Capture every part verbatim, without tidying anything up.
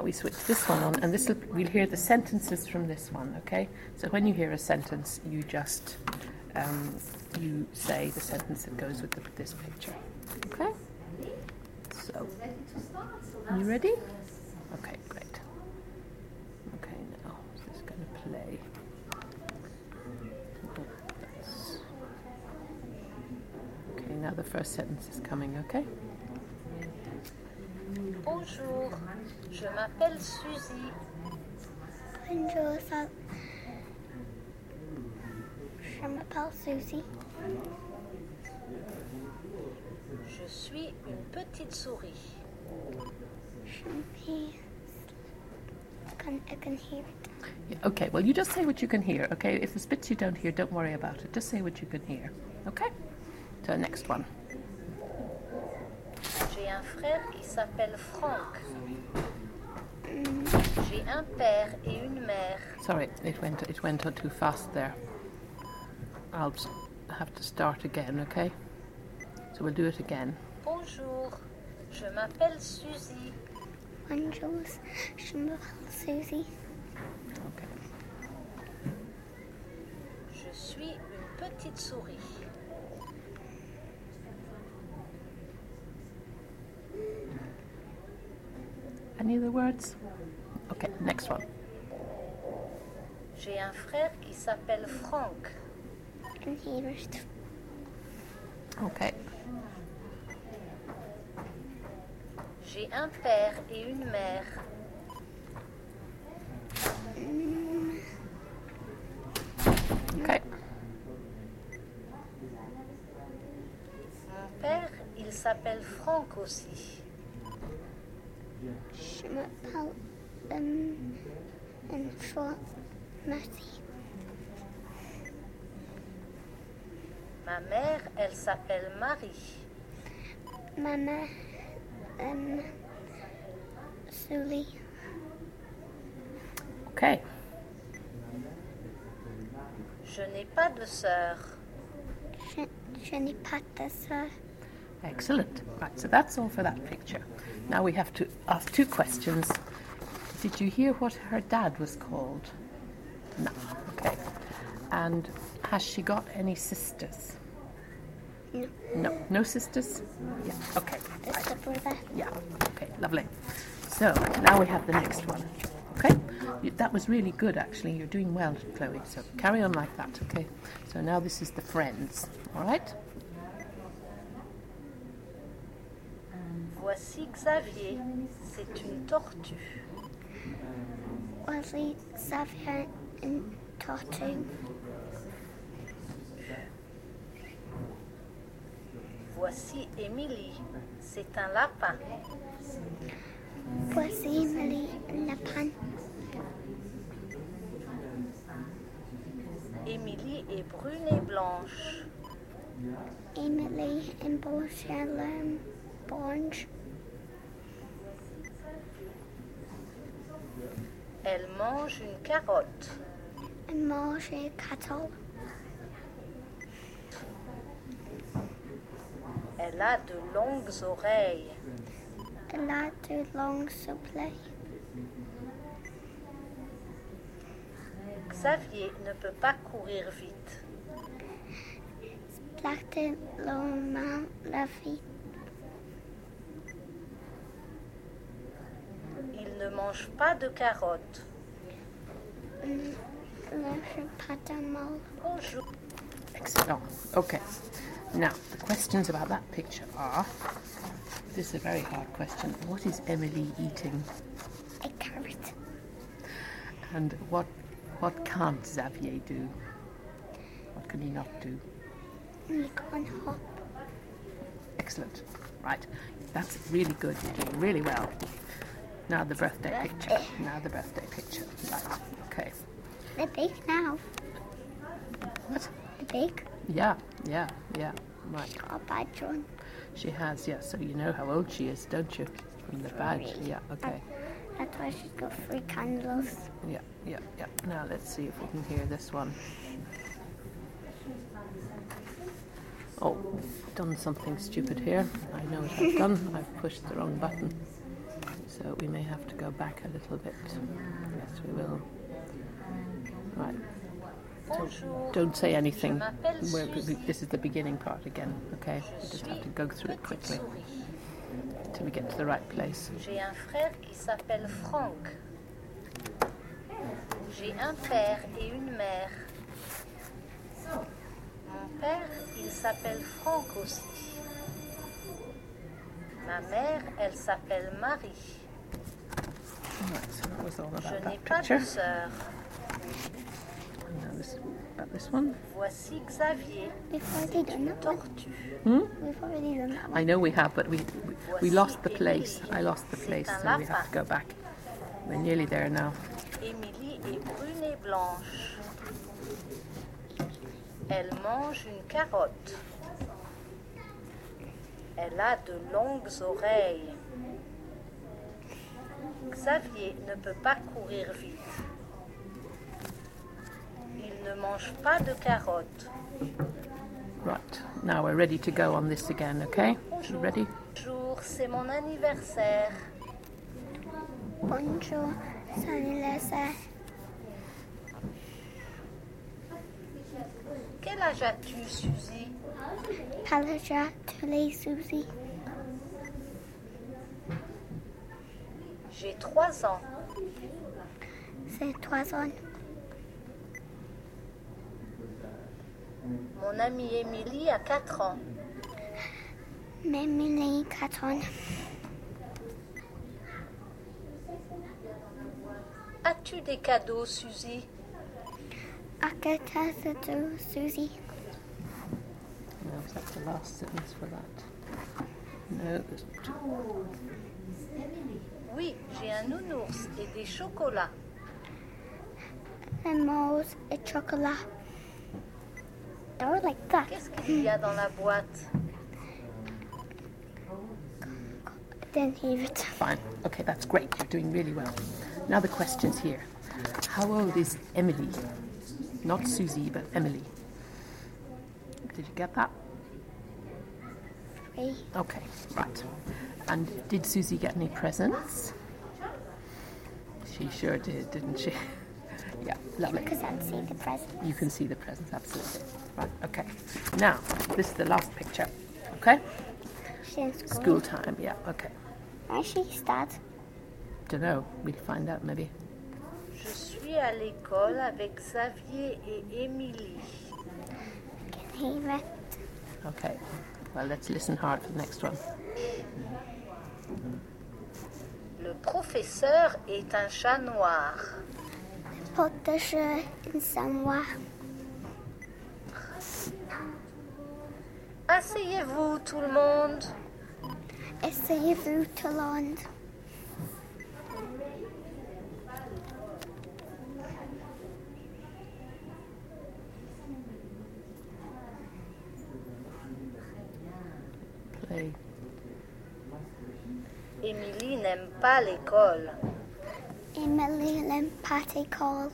Now we switch this one on, and this we'll hear the sentences from this one, okay? So when you hear a sentence, you just um, you say the sentence that goes with the, this picture, okay? So, you ready? Okay, great. Okay, now this is going to play. Oh, that's... Okay, now the first sentence is coming, okay? Bonjour, je m'appelle Suzy. Bonjour, ça... je m'appelle Suzy. Je suis une petite souris. Je me... I can, I can hear it. Yeah, okay, well, you just say what you can hear, okay? If there's bits you don't hear, don't worry about it. Just say what you can hear, okay? So, next one. J'ai un frère qui s'appelle Franck. Mm. J'ai un père et une mère. Sorry, it went it went on too fast there. I'll have to start again, okay? So we'll do it again. Bonjour, je m'appelle Suzy. Bonjour, je m'appelle Suzy. Okay. Je suis une petite souris. Any other words? Okay, next one. J'ai un frère qui s'appelle Franck. I can hear it. Okay. J'ai un père et une mère. Mm. Okay. Mon père, il s'appelle Franck aussi. Je m'appelle um, um, Franck Matty. Ma mère, elle s'appelle Marie. Ma mère, um, Sully. Okay. Je n'ai pas de sœur. Je, je n'ai pas de sœur. Excellent. Right, so that's all for that picture. Now we have to ask two questions. Did you hear what her dad was called? No. Okay. And has she got any sisters? No. No. No sisters? Yeah. Okay. Just a brother. Yeah. Okay. Lovely. So now we have the next one. Okay. You- That was really good, actually. You're doing well, Chloe. So carry on like that. Okay. So now this is the friends. All right. Voici Xavier. C'est une tortue. Wesley, Xavier, and Tortu. Voici Émilie. C'est un lapin. Voici Emily Lapin. Émilie est brune et blanche. Emily and Borchelum Orange. Elle mange une carotte. And Marge Cattle. Elle a de longues oreilles. Elle a de longs soufflets. Xavier ne peut pas courir vite. Plaque l'homme la vie. Il ne mange pas de carottes. Le pas de mal. Bonjour. Excellent. Okay. Now, the questions about that picture are, this is a very hard question. What is Emily eating? A carrot. And what what can't Xavier do? What can he not do? You can hop. Excellent. Right. That's really good. You're doing really well. Now the birthday picture. Now the birthday picture. Right. Okay. They're big now. What? They're big. Yeah, yeah, yeah. Right. Got a badge on. She has, yeah. So you know how old she is, don't you? From the badge. Yeah, okay. That's why she's got three candles. Yeah, yeah, yeah. Now let's see if we can hear this one. Oh, I've done something stupid here. I know what I've done. I've pushed the wrong button. So So we may have to go back a little bit. Yes, we will. Right. Bonjour. Don't say anything. Je m'appelle We're- Suzy. This is the beginning part again, okay? We just have to go through it quickly till we get to the right place. J'ai un frère qui s'appelle Franck. J'ai un père et une mère. Mon père, il s'appelle Franck aussi. Ma mère, elle s'appelle Marie. Right, so that was all Je about n'ai that pas picture. de sœur. And now this, about this one. Voici Xavier, We've already done that one. tortue. We've already done that one. I know we have, but we we, we lost the place. I lost the place, so we have to go back. We're nearly there now. Émilie est brune et blanche. Elle mange une carotte. Elle a de longues oreilles. Xavier ne peut pas courir vite. Il ne mange pas de carottes. Right, now we're ready to go on this again, okay? You ready? Bonjour, c'est mon anniversaire. Bonjour, c'est anniversaire. Quel âge as-tu, Suzy? Palaja, Tully, Susie. J'ai trois ans. C'est trois ans. Mon amie Émilie a quatre ans. Memily, quatre ans. As-tu des cadeaux, Suzy? Akata, Satu, Susie. No, is that the last sentence for that? No, there's two. Oui, j'ai un nounours et des chocolats. Lemons et chocolat. Or like that. Qu'est-ce qu'il y a dans la boîte? Didn't hear it. Fine. Okay, that's great. You're doing really well. Now the questions here. How old is Emily? Not Susie, but Emily. Did you get that? Three. Okay, right. And did Susie get any presents? She sure did, didn't she? Yeah, lovely. Because I'd see the present. You can see the presents, absolutely. Right, okay. Now, this is the last picture, okay? She's in school. School time, yeah, okay. Why she start? Don't know, we'll find out maybe. Je suis à l'école avec Xavier et Émilie. Can hear it. Okay, well, let's listen hard for the next one. Le professeur est un chat noir. Put the shirt in somewhere. Asseyez-vous tout le monde. Essayez-vous to land. Play. Émilie n'aime pas l'école. Emily Limpati call.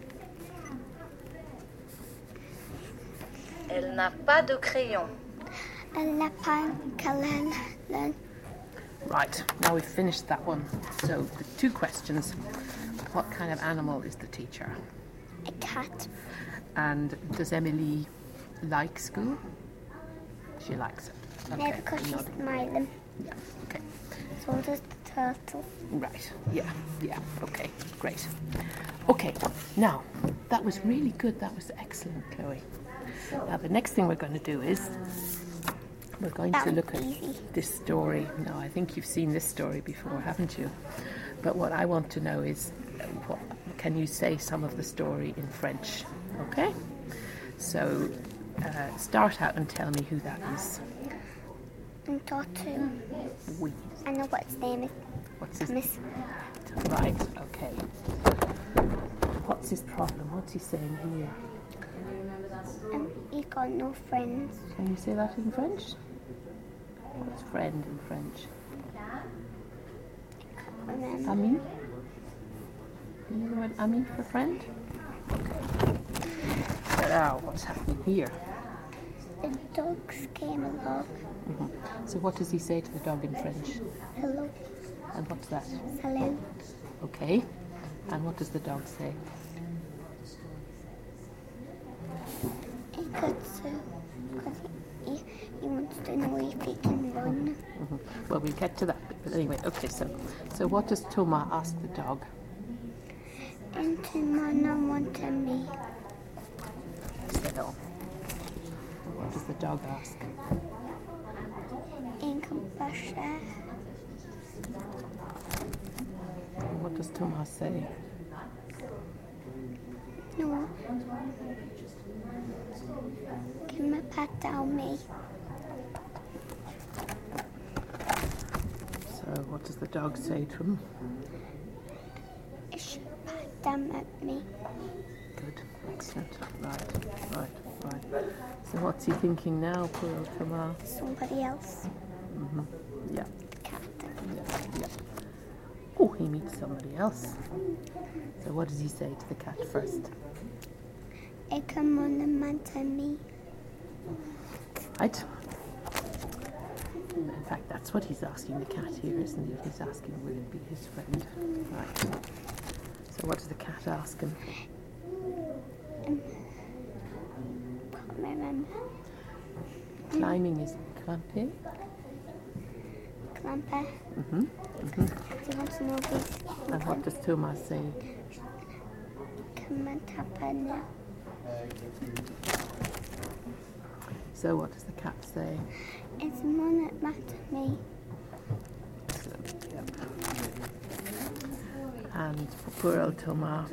Elle n'a pas de crayon. Alepan Kalen Len. Right, now we've finished that one. So the two questions. What kind of animal is the teacher? A cat. And does Emily like school? She likes it. No, because she's nodding. smiling. Yeah, okay. So does the turtle. Right, yeah, yeah, okay, great. Okay, now, that was really good. That was excellent, Chloe. Now, the next thing we're going to do is we're going That to was look at easy. this story. Now, I think you've seen this story before, haven't you? But what I want to know is, uh, what, can you say some of the story in French? Okay? So, uh, start out and tell me who that is. And Tortu. Oui. I know what his name is. What's his Miss. Right, okay. What's his problem? What's he saying here? Um, he got no friends. Can you say that in French? What's friend in French? Remember. Ami? You know the word ami for friend? Okay. So now, what's happening here? The dogs came along. So what does he say to the dog in French? Hello. And what's that? Salute. Okay. And what does the dog say? He could so, because he, he wants to know if he can run. Mhm. Well, we'll get to that bit, but anyway, okay, so so what does Thomas ask the dog? Into Mana wanted me. So, what does the dog ask? In compassion. And what does Thomas say? No. Can my pat down me? So, what does the dog say to him? It should pat down at me. Good, excellent. Right, right, right. So, what's he thinking now, poor old Thomas? Somebody else. Mm-hmm. Yeah, Cat. yeah, yeah. Oh, he meets somebody else. So, what does he say to the cat first? It come on the man to me. Right. In fact, that's what he's asking the cat here, isn't it? He's asking, will it be his friend? Right. So what does the cat ask him? Um, can't remember. Climbing is clamping. Clamper. Mm-hmm. Mm-hmm. He wants to know if he And what can does Thomas say? come and tap her now. So what does the cat say? It's more that matter to me. Excellent. Yep. And for poor old Thomas.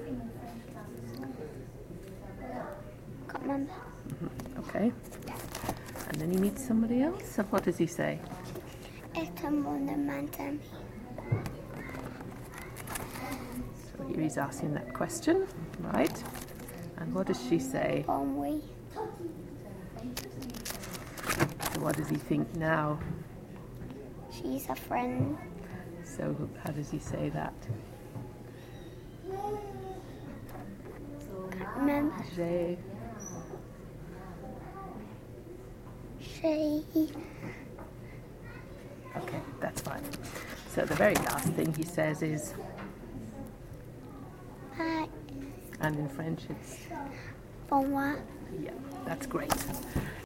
Can't remember. Mm-hmm. Okay. And then he meets somebody else. And what does he say? It come on the man to me. So here he's asking that question, right? And what does she say? On we. So what does he think now? She's a friend. So how does he say that? Can't remember. J'ai. She. Okay, that's fine. So the very last thing he says is, Bye. and in French it's, Bon revoir. yeah, that's great.